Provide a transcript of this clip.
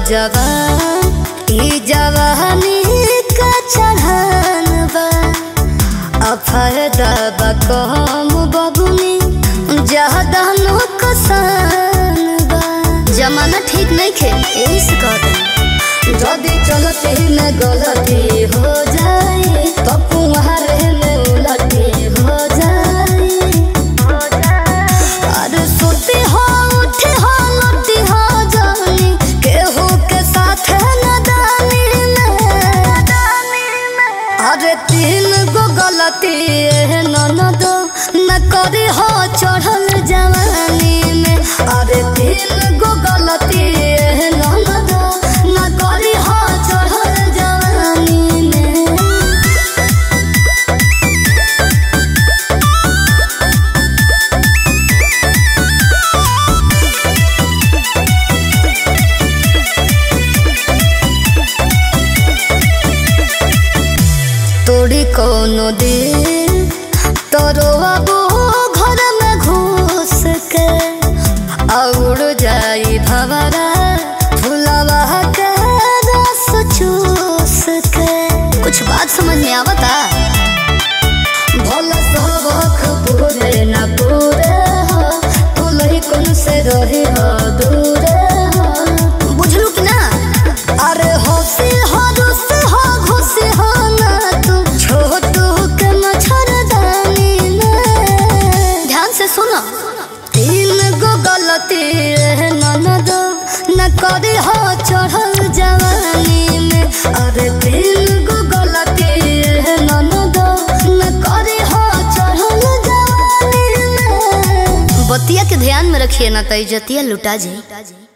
जवान ई जवानी का चढ़ान बा अफायदा बा कम बबुनी ज्यादा नुकसान बा जमाना ठीक नहीं खे यही से कहते जदी चलते में गलती हो जाए तो कुंवारे में उलटी हो जाए अरे सोती हो उठी हो लटी हो जानी केहू के साथ नदानी में अरे तीन गो गलती ननद न करी हो चढ़ल जवानी में अरे तीन गो गलती ननद न करी हो चढ़ल जवानी में तोड़ी कोनो दिल तोरो अबो घर में घुस के उड़ जाई भवरा फुलवा के रस चूस के कुछ बात समझ में आवता भोला सबक पूरे न पूरे हो तू लही कौन से रही हो दूर हो बुझलू कि ना अरे होशी हो रुसी हो घुसी हो ना तू छोटू के मच्छरदानी में ध्यान से सुनो तीन गो गलती ननद न करी हो चढ़ल जवानी में अरे तीन गो गलती ननद न करी हो चढ़ल जवानी में बतिया के ध्यान में रखिए ना तो इज्जतिया लुटा जाए।